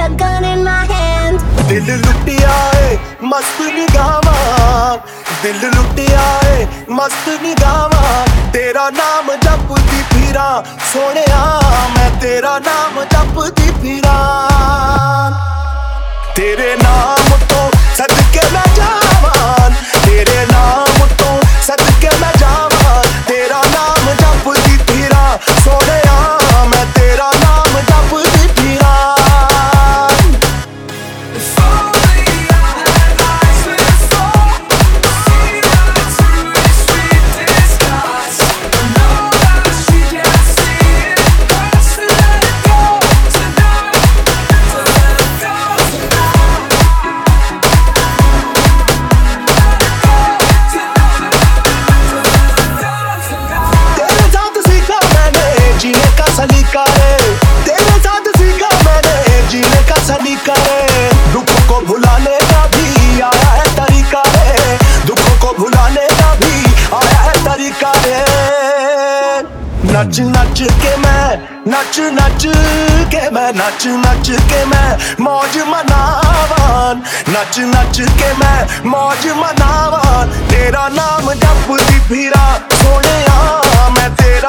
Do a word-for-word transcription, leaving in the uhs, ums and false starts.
a gun in my hand. दिल लुटिया है मस्त निगाहां, दिल लुटिया है मस्त निगाहां, तेरा नाम जपदी फिरा सोहणिया, मैं तेरा नाम जपदी फिरा। तेरे नाम तो सदके मैं जावां, तेरे नाम तो सदके मैं जावां, तेरा नाम जपदी फिरा सोहणिया, मैं तेरा नाम जपदी फिरा। सलीका रे तेरे साथ सीखा मैंने जीने का सलीका रे, दुखों को भुलाने का भी आया है तरीका रे, दुखों को भुलाने का भी आया है तरीका रे। नच नच के मैं नच नच के मैं नच नच के मैं मौज मनावान, नच नच के मैं मौज मनावान, तेरा नाम जपदी फिरा सोहणिया, मैं तेरा